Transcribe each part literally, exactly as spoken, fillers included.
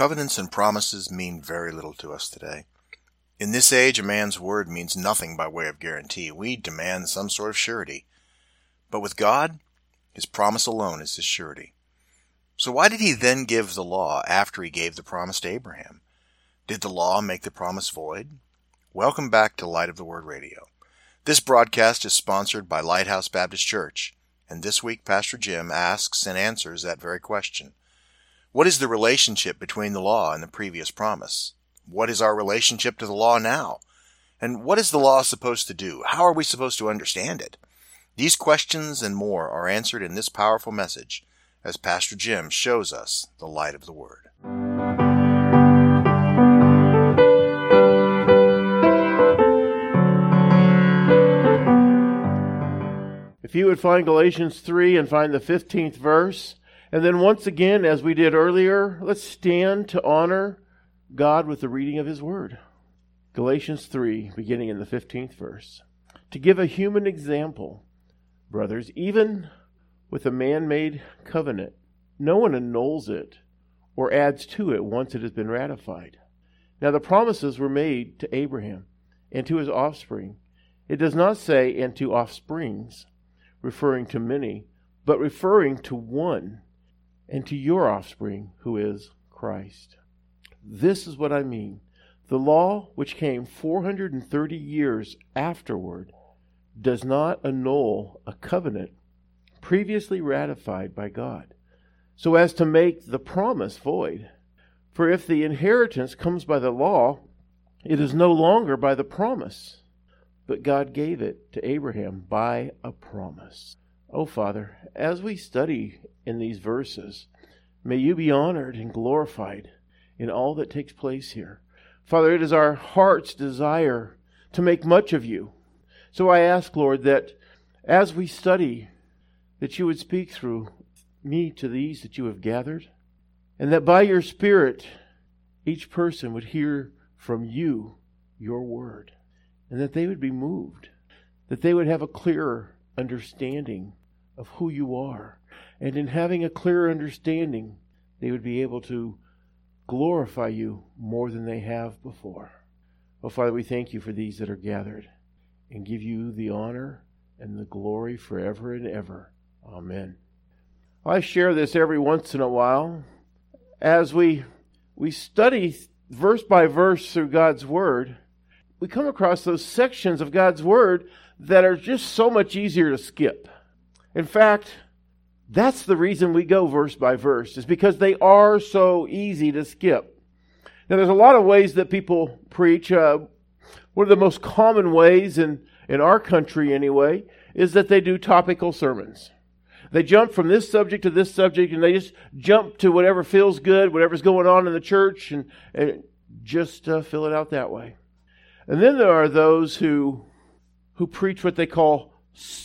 Covenants and promises mean very little to us today. In this age, a man's word means nothing by way of guarantee. We demand some sort of surety. But with God, his promise alone is his surety. So why did he then give the law after he gave the promise to Abraham? Did the law make the promise void? Welcome back to Light of the Word Radio. This broadcast is sponsored by Lighthouse Baptist Church, and this week Pastor Jim asks and answers that very question. What is the relationship between the law and the previous promise? What is our relationship to the law now? And what is the law supposed to do? How are we supposed to understand it? These questions and more are answered in this powerful message as Pastor Jim shows us the light of the Word. If you would find Galatians three and find the fifteenth verse, and then once again, as we did earlier, let's stand to honor God with the reading of his word. Galatians three, beginning in the fifteenth verse. To give a human example, brothers, even with a man-made covenant, no one annuls it or adds to it once it has been ratified. Now the promises were made to Abraham and to his offspring. It does not say, and to offsprings, referring to many, but referring to one, and to your offspring, who is Christ. This is what I mean. The law, which came four hundred thirty years afterward, does not annul a covenant previously ratified by God, so as to make the promise void. For if the inheritance comes by the law, it is no longer by the promise, but God gave it to Abraham by a promise. Oh, Father, as we study in these verses, may you be honored and glorified in all that takes place here. Father, it is our heart's desire to make much of you. So I ask, Lord, that as we study, that you would speak through me to these that you have gathered, and that by your Spirit, each person would hear from you your word, and that they would be moved, that they would have a clearer understanding of who you are. And in having a clearer understanding, they would be able to glorify you more than they have before. Oh, Father, we thank you for these that are gathered and give you the honor and the glory forever and ever. Amen. I share this every once in a while. As we we study verse by verse through God's Word, we come across those sections of God's Word that are just so much easier to skip. In fact, that's the reason we go verse by verse, is because they are so easy to skip. Now, there's a lot of ways that people preach. Uh, one of the most common ways in, in our country anyway is that they do topical sermons. They jump from this subject to this subject, and they just jump to whatever feels good, whatever's going on in the church, and, and just uh, fill it out that way. And then there are those who who preach what they call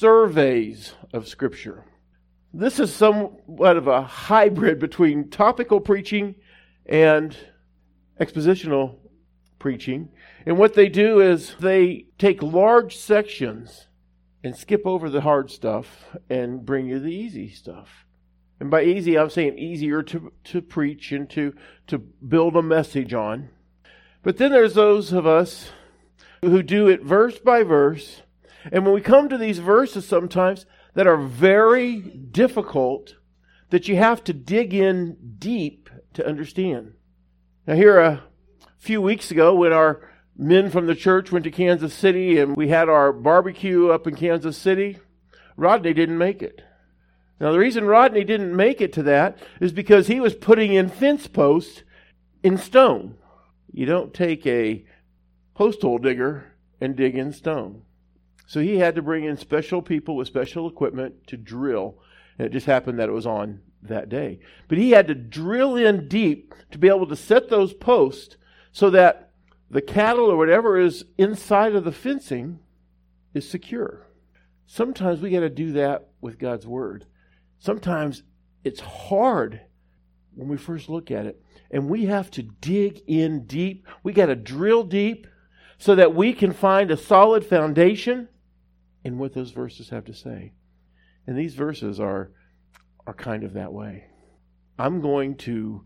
surveys of Scripture. This is somewhat of a hybrid between topical preaching and expositional preaching. And what they do is they take large sections and skip over the hard stuff and bring you the easy stuff. And by easy, I'm saying easier to, to preach and to, to build a message on. But then there's those of us who do it verse by verse. And when we come to these verses sometimes that are very difficult, that you have to dig in deep to understand. Now here a few weeks ago when our men from the church went to Kansas City and we had our barbecue up in Kansas City, Rodney didn't make it. Now the reason Rodney didn't make it to that is because he was putting in fence posts in stone. You don't take a post hole digger and dig in stone. So he had to bring in special people with special equipment to drill. And it just happened that it was on that day. But he had to drill in deep to be able to set those posts so that the cattle or whatever is inside of the fencing is secure. Sometimes we got to do that with God's Word. Sometimes it's hard when we first look at it. And we have to dig in deep. We got to drill deep so that we can find a solid foundation in what those verses have to say. And these verses are, are kind of that way. I'm going to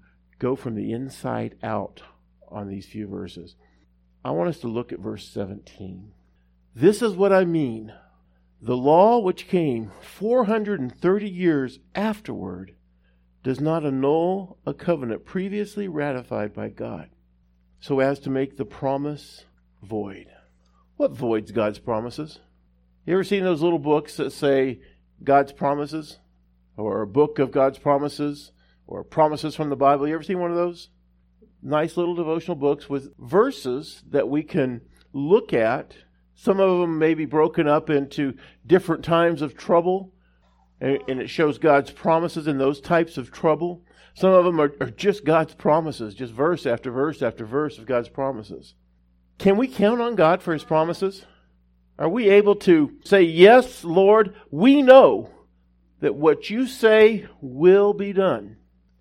go from the inside out on these few verses. I want us to look at verse seventeen. This is what I mean. The law which came four hundred thirty years afterward does not annul a covenant previously ratified by God, so as to make the promise void. What voids God's promises? You ever seen those little books that say God's promises? Or a book of God's promises? Or promises from the Bible? You ever seen one of those? Nice little devotional books with verses that we can look at. Some of them may be broken up into different times of trouble, and it shows God's promises in those types of trouble. Some of them are, are just God's promises, just verse after verse after verse of God's promises. Can we count on God for His promises? Are we able to say, yes, Lord, we know that what you say will be done?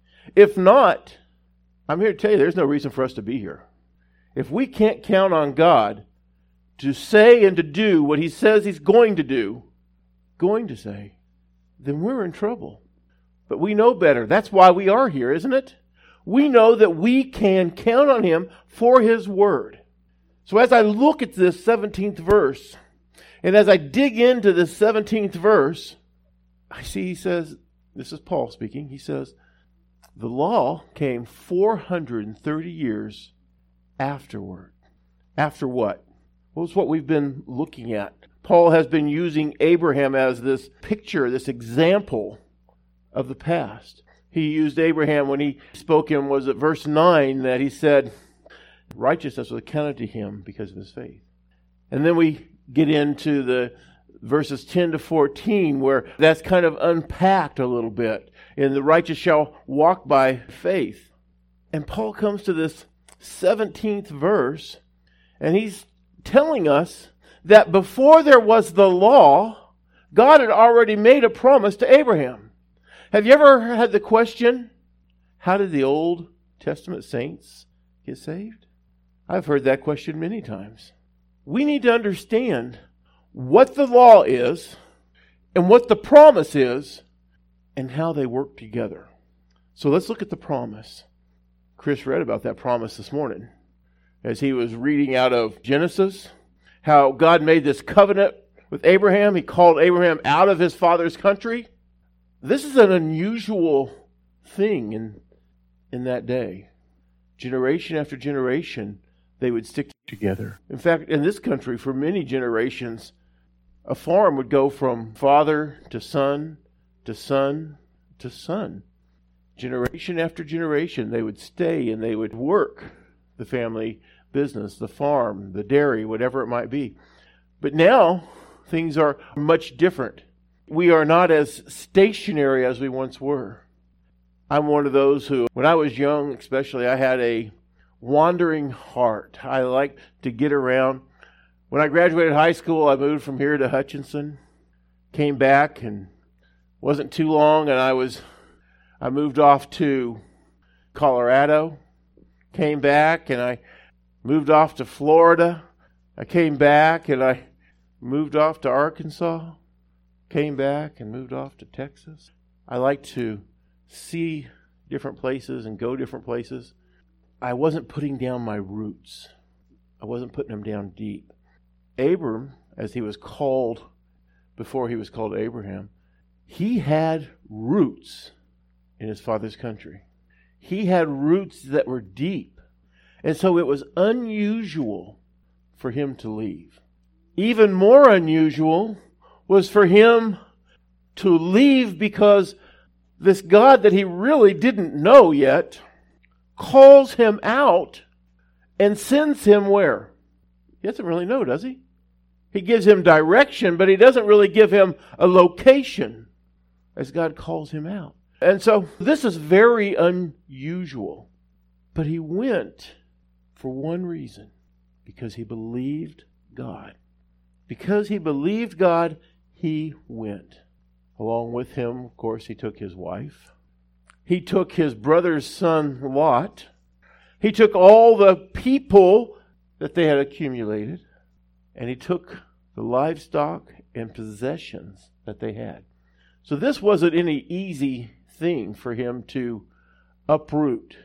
If not, I'm here to tell you there's no reason for us to be here. If we can't count on God to say and to do what He says He's going to do, going to say, then we're in trouble. But we know better. That's why we are here, isn't it? We know that we can count on Him for His word. So as I look at this seventeenth verse, and as I dig into this seventeenth verse, I see he says, this is Paul speaking, he says, the law came four hundred thirty years afterward. After what? Well, it's what we've been looking at. Paul has been using Abraham as this picture, this example of the past. He used Abraham when he spoke in, was it verse nine, that he said, righteousness was accounted to him because of his faith. And then we get into the verses ten to fourteen, where that's kind of unpacked a little bit. And the righteous shall walk by faith. And Paul comes to this seventeenth verse, and he's telling us that before there was the law, God had already made a promise to Abraham. Have you ever had the question, how did the Old Testament saints get saved? I've heard that question many times. We need to understand what the law is and what the promise is and how they work together. So let's look at the promise. Chris read about that promise this morning as he was reading out of Genesis, how God made this covenant with Abraham. He called Abraham out of his father's country. This is an unusual thing in, in that day. Generation after generation, they would stick together. In fact, in this country, for many generations, a farm would go from father to son to son to son. Generation after generation, they would stay and they would work the family business, the farm, the dairy, whatever it might be. But now, things are much different. We are not as stationary as we once were. I'm one of those who, when I was young especially, I had a wandering heart. I liked to get around. When I graduated high school, I moved from here to Hutchinson, came back, and wasn't too long, and I was, I moved off to Colorado, came back, and I moved off to Florida. I came back, and I moved off to Arkansas, came back, and moved off to Texas. I like to see different places and go different places. I wasn't putting down my roots. I wasn't putting them down deep. Abram, as he was called before he was called Abraham, he had roots in his father's country. He had roots that were deep. And so it was unusual for him to leave. Even more unusual was for him to leave because this God that he really didn't know yet calls him out and sends him where? He doesn't really know, does he? He gives him direction, but he doesn't really give him a location as God calls him out. And so this is very unusual. But he went for one reason, because he believed God. Because he believed God, he went. Along with him, of course, he took his wife. He took his brother's son, Lot. He took all the people that they had accumulated, and he took the livestock and possessions that they had. So this wasn't any easy thing for him to uproot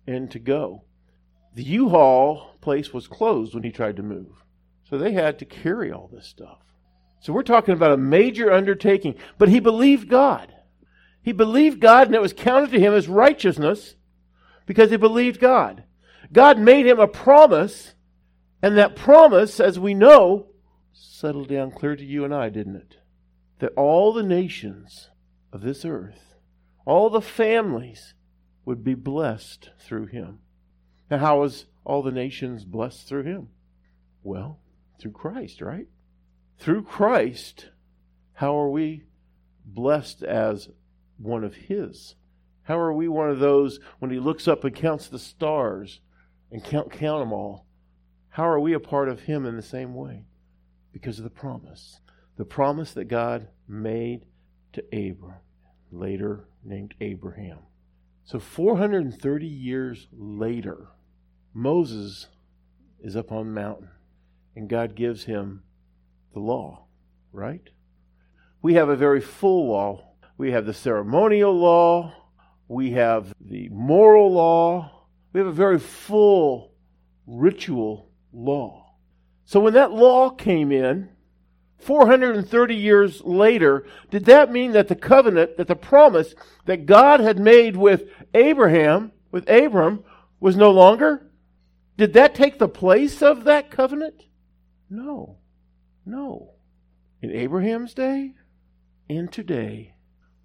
and to go. The U-Haul place was closed when he tried to move. So they had to carry all this stuff. So we're talking about a major undertaking. But he believed God. He believed God, and it was counted to him as righteousness because he believed God. God made him a promise, and that promise, as we know, settled down clear to you and I, didn't it? That all the nations of this earth, all the families, would be blessed through him. Now, how was all the nations blessed through him? Well, through Christ, right? Through Christ, how are we blessed as one of his? How are we one of those when he looks up and counts the stars and count, count them all? How are we a part of him in the same way? Because of the promise. The promise that God made to Abram, later named Abraham. So four hundred thirty years later, Moses is up on the mountain, and God gives him the law, right? We have a very full law. We have the ceremonial law. We have the moral law. We have a very full ritual law. So when that law came in, four hundred thirty years later, did that mean that the covenant, that the promise that God had made with Abraham, with Abram, was no longer? Did that take the place of that covenant? No. No. In Abraham's day and today,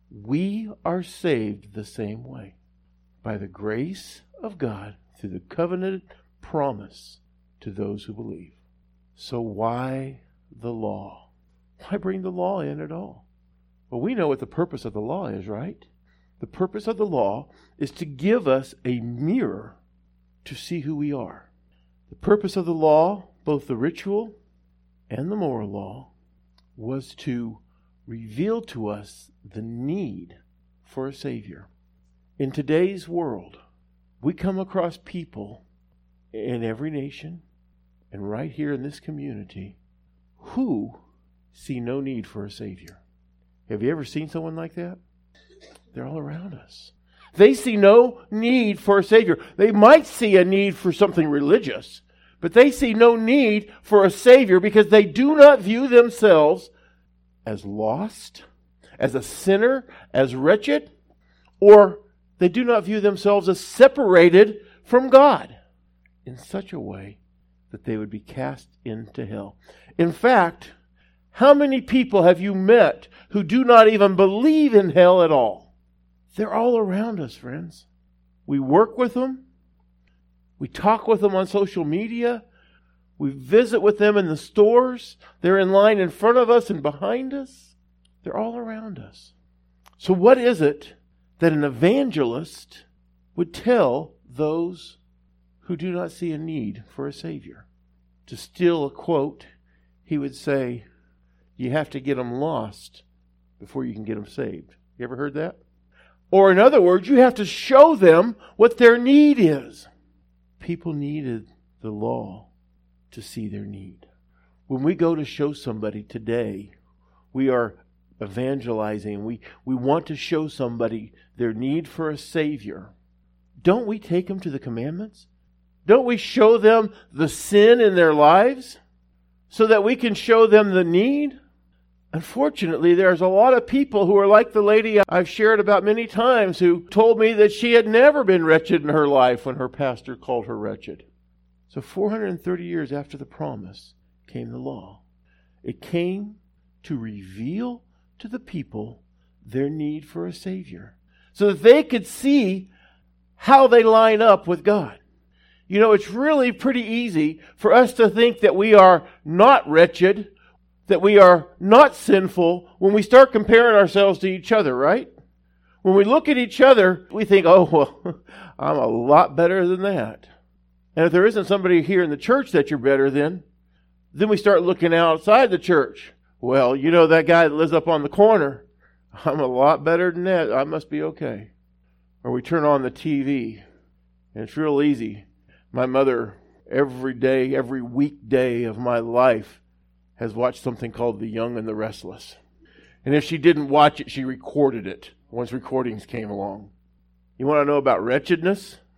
we are saved the same way. By the grace of God through the covenant promise to those who believe. So why the law? Why bring the law in at all? Well, we know what the purpose of the law is, right? The purpose of the law is to give us a mirror to see who we are. The purpose of the law, both the ritual and the moral law, was to reveal to us the need for a Savior. In today's world, we come across people in every nation and right here in this community who see no need for a Savior. Have you ever seen someone like that? They're all around us. They see no need for a Savior. They might see a need for something religious, but they see no need for a Savior because they do not view themselves as lost, as a sinner, as wretched, or they do not view themselves as separated from God in such a way that they would be cast into hell. In fact, how many people have you met who do not even believe in hell at all? They're all around us, friends. We work with them. We talk with them on social media. We visit with them in the stores. They're in line in front of us and behind us. They're all around us. So what is it that an evangelist would tell those who do not see a need for a Savior? To steal a quote, he would say, you have to get them lost before you can get them saved. You ever heard that? Or in other words, you have to show them what their need is. People needed the law to see their need. When we go to show somebody today, we are evangelizing. We, we want to show somebody their need for a Savior. Don't we take them to the commandments? Don't we show them the sin in their lives so that we can show them the need? Unfortunately, there's a lot of people who are like the lady I've shared about many times who told me that she had never been wretched in her life when her pastor called her wretched. So four hundred thirty years after the promise came the law. It came to reveal to the people their need for a Savior so that they could see how they line up with God. You know, it's really pretty easy for us to think that we are not wretched, that we are not sinful when we start comparing ourselves to each other, right? When we look at each other, we think, oh, well, I'm a lot better than that. And if there isn't somebody here in the church that you're better than, then we start looking outside the church. Well, you know that guy that lives up on the corner, I'm a lot better than that. I must be okay. Or we turn on the T V, and it's real easy. My mother, every day, every weekday of my life, has watched something called The Young and the Restless. And if she didn't watch it, she recorded it once recordings came along. You want to know about wretchedness?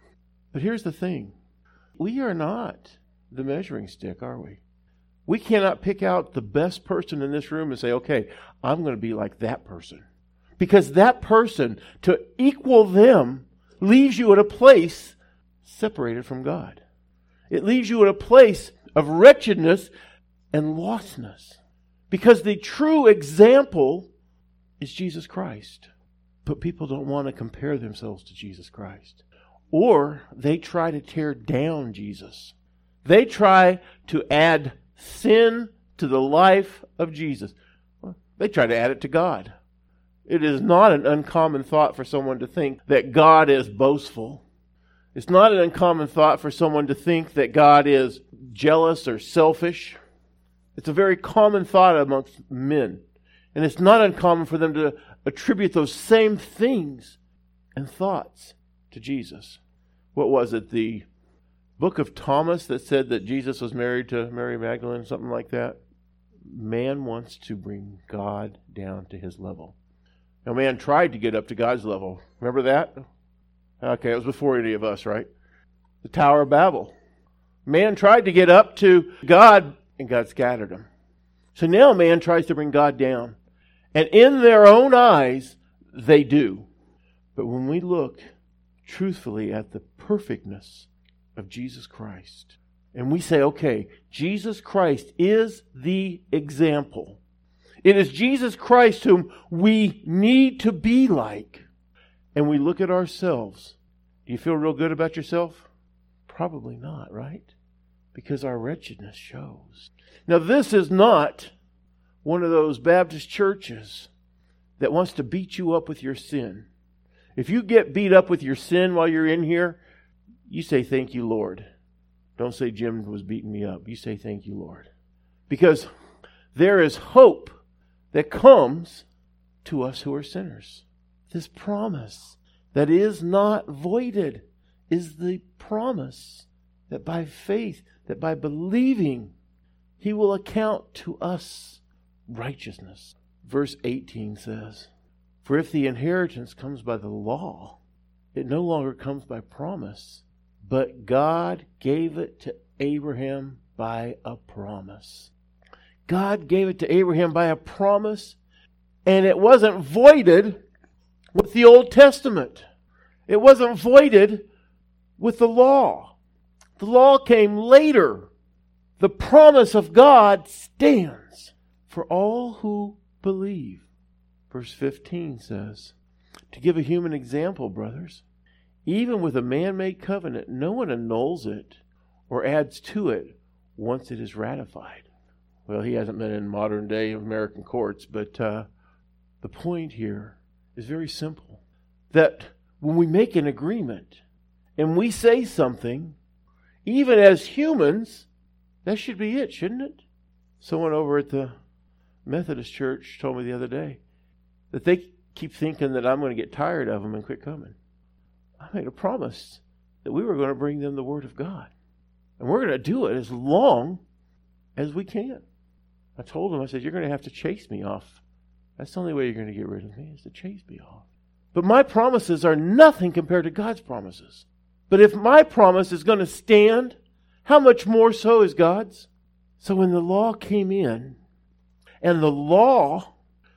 But here's the thing. We are not the measuring stick, are we? We cannot pick out the best person in this room and say, okay, I'm going to be like that person. Because that person, to equal them, leaves you at a place separated from God. It leaves you at a place of wretchedness and lostness. Because the true example is Jesus Christ. But people don't want to compare themselves to Jesus Christ. Or they try to tear down Jesus. They try to add sin to the life of Jesus. Well, they try to add it to God. It is not an uncommon thought for someone to think that God is boastful. It's not an uncommon thought for someone to think that God is jealous or selfish. It's a very common thought amongst men. And it's not uncommon for them to attribute those same things and thoughts to Jesus. What was it? The book of Thomas that said that Jesus was married to Mary Magdalene, something like that? Man wants to bring God down to his level. Now, man tried to get up to God's level. Remember that? Okay, it was before any of us, right? The Tower of Babel. Man tried to get up to God, and God scattered him. So now man tries to bring God down. And in their own eyes, they do. But when we look truthfully at the perfectness of Jesus Christ, and we say, okay, Jesus Christ is the example. It is Jesus Christ whom we need to be like. And we look at ourselves. Do you feel real good about yourself? Probably not, right? Because our wretchedness shows. Now, this is not one of those Baptist churches that wants to beat you up with your sin. If you get beat up with your sin while you're in here, you say, thank you, Lord. Don't say Jim was beating me up. You say, thank you, Lord. Because there is hope that comes to us who are sinners. This promise that is not voided is the promise that by faith, that by believing, He will account to us righteousness. Verse eighteen says, for if the inheritance comes by the law, it no longer comes by promise, but God gave it to Abraham by a promise. God gave it to Abraham by a promise, and it wasn't voided with the Old Testament. It wasn't voided with the law. The law came later. The promise of God stands for all who believe. Verse fifteen says, to give a human example, brothers, even with a man-made covenant, no one annuls it or adds to it once it is ratified. Well, he hasn't been in modern-day American courts, but uh, the point here is very simple. That when we make an agreement and we say something, even as humans, that should be it, shouldn't it? Someone over at the Methodist church told me the other day that they keep thinking that I'm going to get tired of them and quit coming. I made a promise that we were going to bring them the Word of God. And we're going to do it as long as we can. I told them, I said, you're going to have to chase me off. That's the only way you're going to get rid of me, is to chase me off. But my promises are nothing compared to God's promises. But if my promise is going to stand, how much more so is God's? So when the law came in, and the law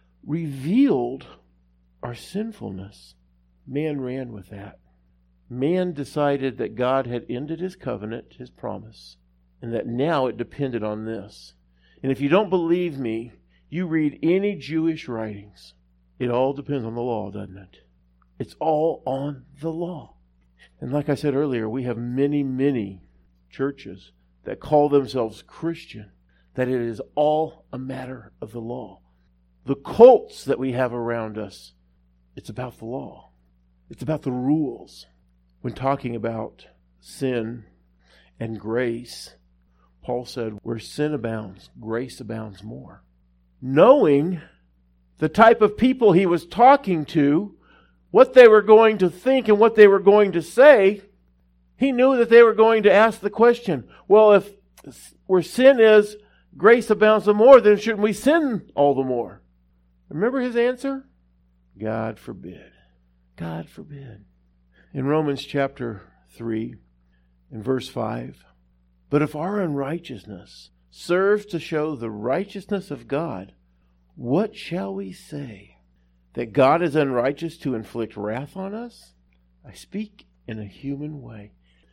revealed our sinfulness, man ran with that. Man decided that God had ended His covenant, His promise, and that now it depended on this. And if you don't believe me, you read any Jewish writings. It all depends on the law, doesn't it? It's all on the law. And like I said earlier, we have many, many churches that call themselves Christian, that it is all a matter of the law. The cults that we have around us, it's about the law. It's about the rules. When talking about sin and grace, Paul said, where sin abounds, grace abounds more. Knowing the type of people he was talking to, what they were going to think and what they were going to say, he knew that they were going to ask the question, well, if where sin is, grace abounds the more, then shouldn't we sin all the more? Remember his answer? God forbid. God forbid. In Romans chapter three and verse five. But if our unrighteousness serves to show the righteousness of God, what shall we say? That God is unrighteous to inflict wrath on us? I speak in a human way.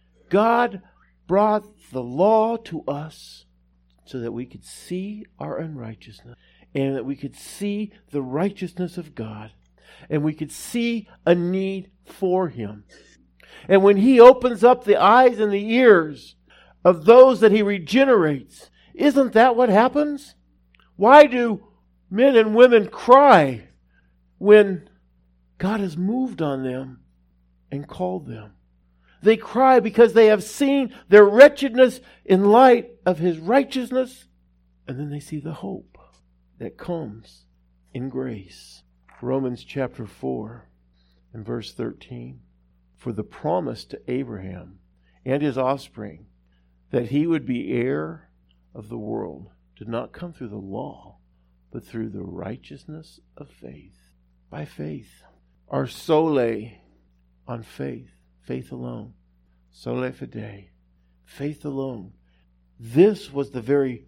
God brought the law to us so that we could see our unrighteousness and that we could see the righteousness of God and we could see a need for Him. And when He opens up the eyes and the ears of those that He regenerates, isn't that what happens? Why do men and women cry when God has moved on them and called them? They cry because they have seen their wretchedness in light of His righteousness, and then they see the hope that comes in grace. Romans chapter four and verse thirteen. For the promise to Abraham and his offspring that he would be heir of the world did not come through the law, but through the righteousness of faith. By faith. Our sole on faith. Faith alone. Sole fide. Faith alone. This was the very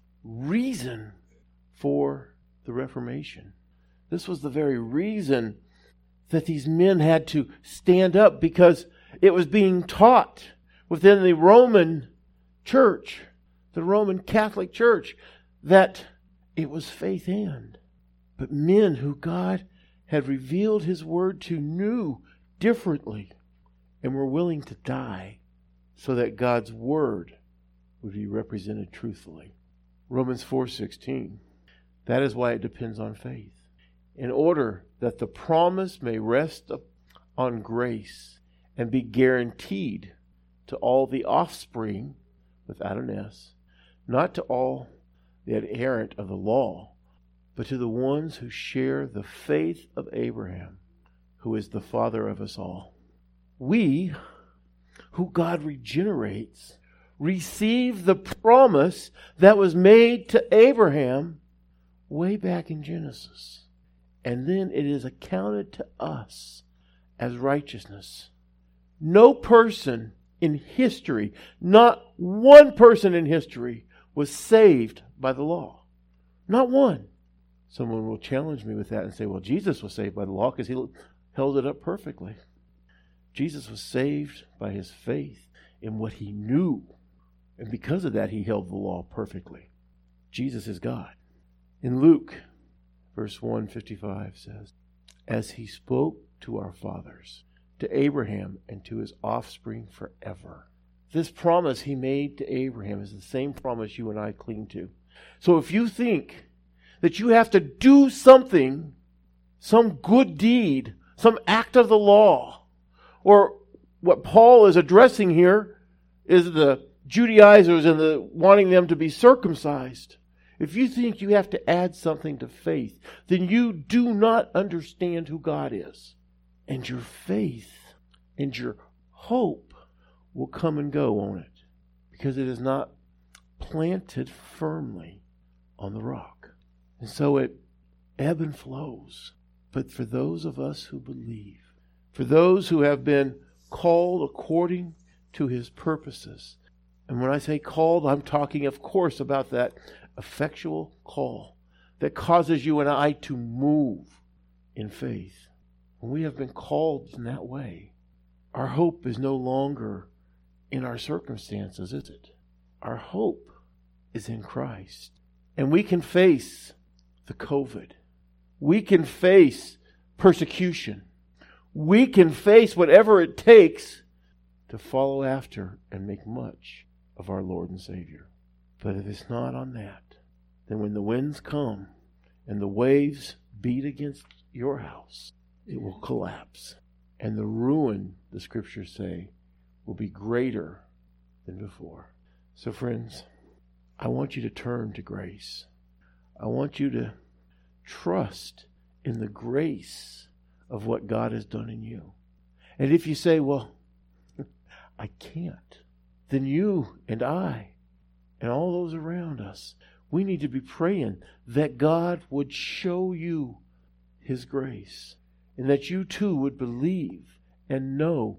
reason for the Reformation. This was the very reason that these men had to stand up, because it was being taught within the Roman church, the Roman Catholic Church, that it was faith and. But men who God had revealed His Word to knew differently and were willing to die so that God's Word would be represented truthfully. Romans four sixteen. That is why it depends on faith. In order that the promise may rest on grace and be guaranteed to all the offspring, without an S, not to all the adherent of the law, but to the ones who share the faith of Abraham, who is the father of us all. We, who God regenerates, receive the promise that was made to Abraham way back in Genesis. And then it is accounted to us as righteousness. No person in history, not one person in history, was saved by the law. Not one. Someone will challenge me with that and say, well, Jesus was saved by the law because He held it up perfectly. Jesus was saved by His faith in what He knew. And because of that, He held the law perfectly. Jesus is God. In Luke, verse one fifty-five says, as He spoke to our fathers, to Abraham and to his offspring forever. This promise He made to Abraham is the same promise you and I cling to. So if you think that you have to do something, some good deed, some act of the law, or what Paul is addressing here is the Judaizers and the wanting them to be circumcised. If you think you have to add something to faith, then you do not understand who God is. And your faith and your hope will come and go, won't it? Because it is not planted firmly on the rock. And so it ebb and flows. But for those of us who believe, for those who have been called according to His purposes, and when I say called, I'm talking, of course, about that effectual call that causes you and I to move in faith. When we have been called in that way, our hope is no longer in our circumstances, is it? Our hope is in Christ. And we can face the COVID. We can face persecution. We can face whatever it takes to follow after and make much of our Lord and Savior. But if it's not on that, then when the winds come and the waves beat against your house, it will collapse. And the ruin, the Scriptures say, will be greater than before. So friends, I want you to turn to grace. I want you to trust in the grace of what God has done in you. And if you say, well, I can't, then you and I and all those around us, we need to be praying that God would show you His grace and that you too would believe and know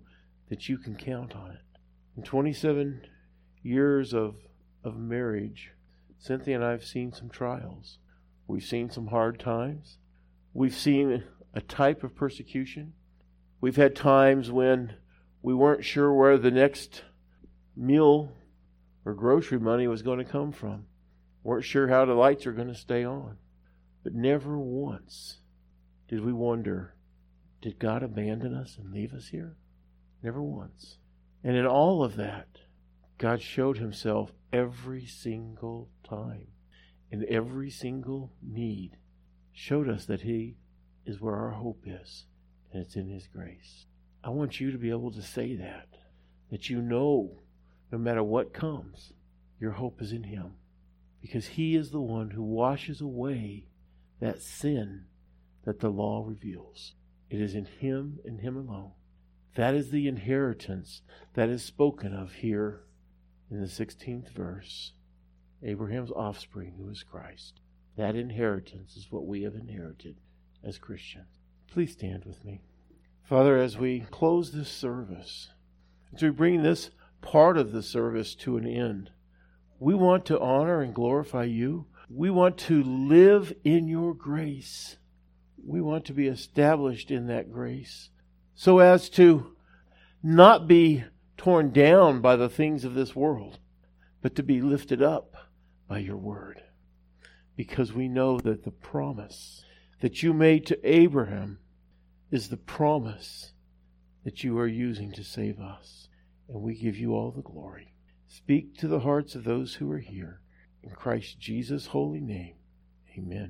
that you can count on it. In twenty-seven years of, of marriage, Cynthia and I have seen some trials. We've seen some hard times. We've seen a type of persecution. We've had times when we weren't sure where the next meal or grocery money was going to come from. Weren't sure how the lights are going to stay on. But never once did we wonder, did God abandon us and leave us here? Never once. And in all of that, God showed himself every single time. In every single need, showed us that he is where our hope is. And it's in his grace. I want you to be able to say that. That you know, no matter what comes, your hope is in him. Because he is the one who washes away that sin that the law reveals. It is in him and him alone. That is the inheritance that is spoken of here in the sixteenth verse. Abraham's offspring, who is Christ. That inheritance is what we have inherited as Christians. Please stand with me. Father, as we close this service, as we bring this part of the service to an end, we want to honor and glorify you. We want to live in your grace. We want to be established in that grace so as to not be torn down by the things of this world, but to be lifted up by your word. Because we know that the promise that you made to Abraham is the promise that you are using to save us. And we give you all the glory. Speak to the hearts of those who are here. In Christ Jesus' holy name, amen.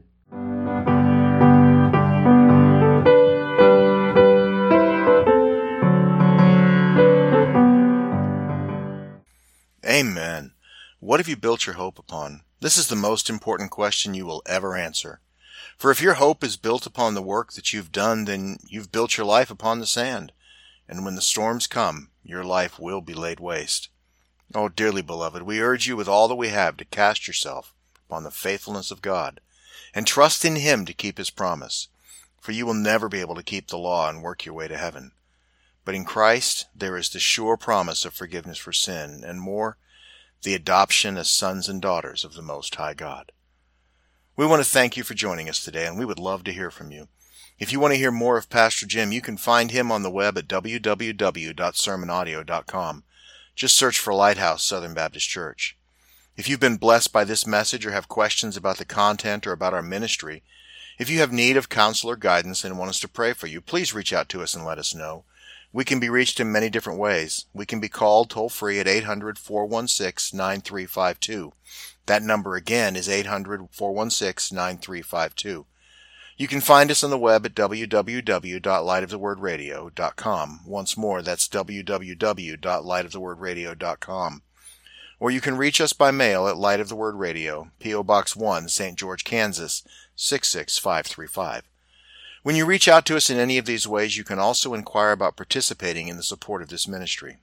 Amen. What have you built your hope upon? This is the most important question you will ever answer. For if your hope is built upon the work that you've done, then you've built your life upon the sand. And when the storms come, your life will be laid waste. Oh, dearly beloved, we urge you with all that we have to cast yourself upon the faithfulness of God and trust in him to keep his promise. For you will never be able to keep the law and work your way to heaven. But in Christ there is the sure promise of forgiveness for sin, and more, the adoption as sons and daughters of the Most High God. We want to thank you for joining us today, and we would love to hear from you. If you want to hear more of Pastor Jim, you can find him on the web at w w w dot sermon audio dot com. Just search for Lighthouse Southern Baptist Church. If you've been blessed by this message or have questions about the content or about our ministry, if you have need of counsel or guidance and want us to pray for you, please reach out to us and let us know. We can be reached in many different ways. We can be called toll-free at eight hundred, four one six, nine three five two. That number again is eight hundred, four one six, nine three five two. You can find us on the web at w w w dot light of the word radio dot com. Once more, that's w w w dot light of the word radio dot com. Or you can reach us by mail at Light of the Word Radio, P O Box one, Saint George, Kansas, six six five three five. When you reach out to us in any of these ways, you can also inquire about participating in the support of this ministry.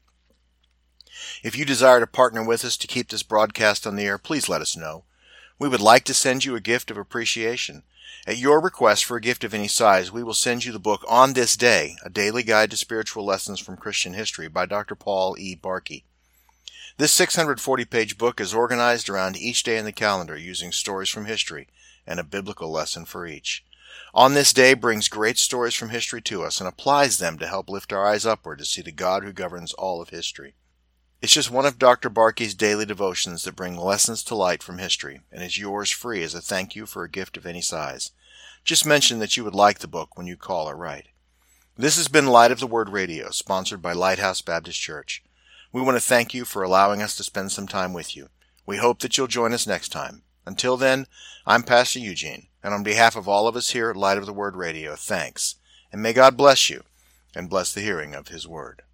If you desire to partner with us to keep this broadcast on the air, please let us know. We would like to send you a gift of appreciation. At your request for a gift of any size, we will send you the book On This Day, A Daily Guide to Spiritual Lessons from Christian History by Doctor Paul E. Barkey. This six hundred forty page book is organized around each day in the calendar using stories from history and a biblical lesson for each. On This Day brings great stories from history to us and applies them to help lift our eyes upward to see the God who governs all of history. It's just one of Doctor Barkey's daily devotions that bring lessons to light from history and is yours free as a thank you for a gift of any size. Just mention that you would like the book when you call or write. This has been Light of the Word Radio, sponsored by Lighthouse Baptist Church. We want to thank you for allowing us to spend some time with you. We hope that you'll join us next time. Until then, I'm Pastor Eugene, and on behalf of all of us here at Light of the Word Radio, thanks, and may God bless you and bless the hearing of His Word.